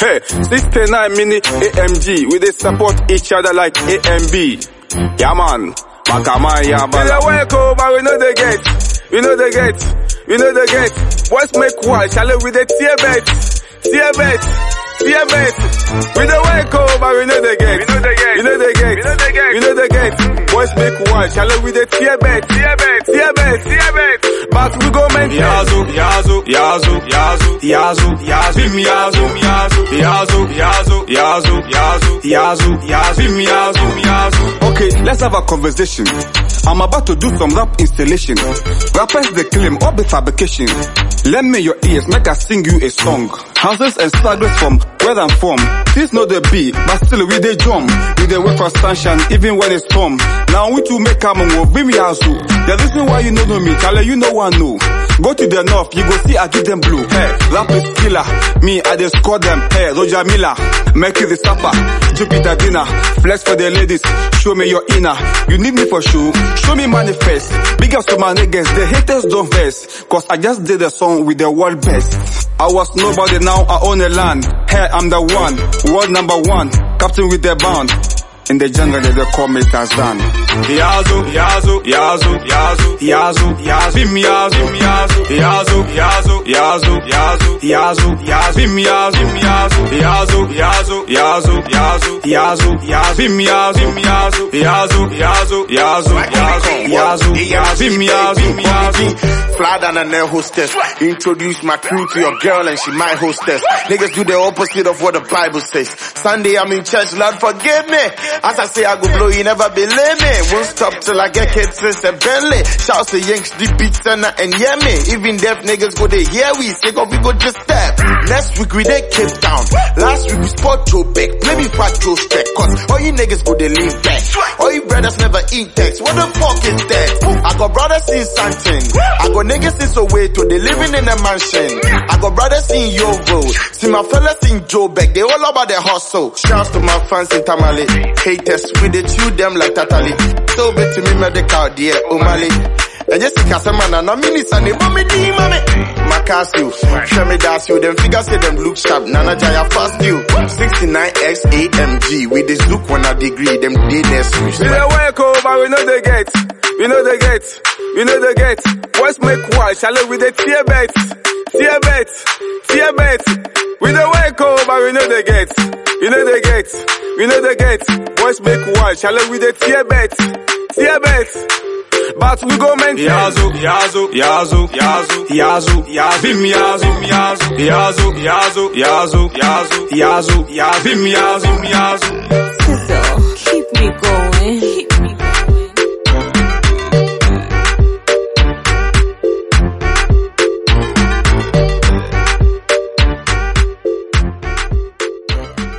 Hey, 69 mini AMG, we they support each other like A and B. Yeah man, Makaman ya bala. We the wake up, but we know they get. We know they get. We know they get. Boys make wild, shall we the tear bet. Tear bet. Tear bet. We the wake up, but we know they get. We know they get. We know they get. We know they get. We know they get. Boys make wild, shall we the tear bet. Tear bet. Tear bet. Tear bet. But we go maintain. Yazu, Yazu, Yazu, Yazu, Yazu, Yazu, Yazu, Yazu, Yazu, Yazu, Yazu, Yazu, Yazu, Yazu, Yazu, Yazu. Okay, let's have a conversation. I'm about to do some rap installation. Rappers they claim all be fabrication. Lend me your ears, make I sing you a song. Houses and stragglers from where I'm from. This know the beat, but still we they drum. We they wait for sunshine, even when it's storm. Now we to make a move, we yazu. The reason why you know me, Charlie, you know one know. Go to the north, you go see I give them blue. Hey, rap is killer. Me, I just score them. Hey, Roger Miller, make it the supper. Jupiter dinner, flex for the ladies. Show me your inner. You need me for sure. Show me manifest. Big ups to my niggas, the haters don't vex. Cause I just did a song with the world best. I was nobody, now I own a land. Hey, I'm the one, world number one. Captain with the band. In the jungle they call me Tarzan. Yazu, Yazu, Yazu, Yazu, Yazu, Yazu, Bim Yazu, Yazu, Yazu, Yazu, Yazu, Yazu, Yazu, Yazu, Bim Yazu, Yazu, Yazu, Yazu, Yazu, Yazu, Yazu, Bim Yazu, Yazu, Yazu, Yazu, Yazu, Yazu, Yazu, Bim Yazu, Yazu. Fly down and then hostess. Introduce my crew to your girl and she my hostess. Niggas do the opposite of what the Bible says. Sunday I'm in church, Lord forgive me. As I say I go blow, you never believe me. Won't stop till I get kids since a Bentley. Shouts to Yanks, the beat center and yeah me. Even deaf niggas go they hear we. Sick of we go just step. Next week we they Cape Town. Last week we sport Joe Beck. Play me fat Joe Streck. Cause all you niggas go they lean back. All you brothers never eat text. What the fuck is that? I got brothers in Santin. I got niggas in Soweto. They living in a mansion. I got brothers in Yovo. See my fellas in Joe Beck. They all about their hustle. Shouts to my fans in Tamale. Haters, we they chew them like Tatali. So bet to me medical, dear Omali. And just a man and a minutes and they mommy D mommy. Macasio, show me that's you. Them figures say them look sharp. Nana Jaya fast you. 69X AMG. With this look when I degree. Them did next week. We know wake up, but we know they get. We know they get. We know they get. Boys make wild, shall we the tear bet. Tear bet. Tear bet. We know wake up, but we know they get. We know they get. We know they get. Boys make wild, shall we the tear bet. Tear bet. But we go maintain. Yazu, Yazu, Yazu, Yazu, Yazu, Yazu, Bim Yazu, Yazu, Yazu, Yazu, Yazu, Yazu, Yazu, Yazu, Bim Yazu,